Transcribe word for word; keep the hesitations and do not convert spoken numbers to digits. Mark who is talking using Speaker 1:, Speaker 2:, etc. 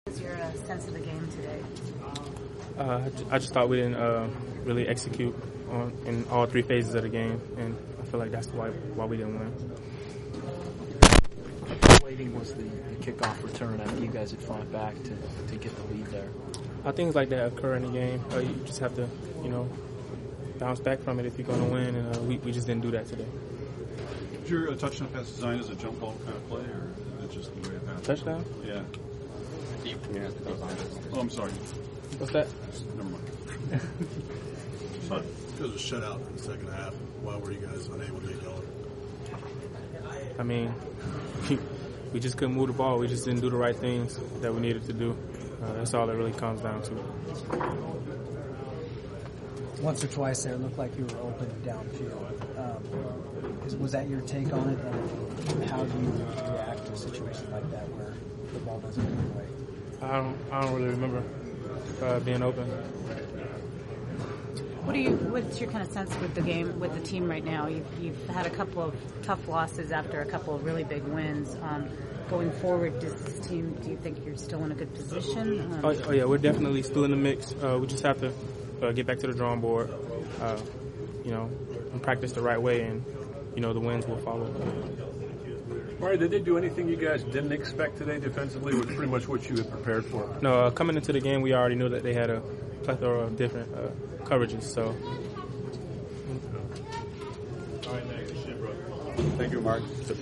Speaker 1: What was your uh, sense of the game today?
Speaker 2: Uh, I just thought we didn't uh, really execute on in all three phases of the game, and I feel like that's why why we didn't win.
Speaker 3: How waiting was the, the kickoff return after you guys had fought back to, to get the lead there?
Speaker 2: Uh, things like that occur in the game. Uh, you just have to, you know, bounce back from it if you're going to win, and uh, we, we just didn't do that today.
Speaker 4: Is your uh, touchdown pass designed as a jump ball kind of play, or is it just the way it happened?
Speaker 2: Touchdown?
Speaker 4: Yeah.
Speaker 5: Yeah,
Speaker 4: Oh, I'm sorry.
Speaker 2: What's that?
Speaker 4: Never mind.
Speaker 6: It was a shutout in the second half. Why were you guys unable to get going?
Speaker 2: I mean, we just couldn't move the ball. We just didn't do the right things that we needed to do. Uh, that's all it really comes down to.
Speaker 7: Once or twice there, it looked like you were open downfield. Um, is, was that your take on it? And how do you react to a situation like that where the ball doesn't go your way?
Speaker 2: I don't, I don't really remember uh, being open.
Speaker 1: What do you? What's your kind of sense with the game, with the team right now? You've, you've had a couple of tough losses after a couple of really big wins. Um, going forward, does this team? Do you think you're still in a good position? Um,
Speaker 2: Oh, oh yeah, we're definitely still in the mix. Uh, we just have to uh, get back to the drawing board, uh, you know, and practice the right way, and you know the wins will follow.
Speaker 5: Mario, did they do anything you guys didn't expect today defensively? Was pretty much what you had prepared for?
Speaker 2: No, uh, coming into the game, we already knew that they had a plethora of different uh, coverages. So.
Speaker 5: Thank you, Mark.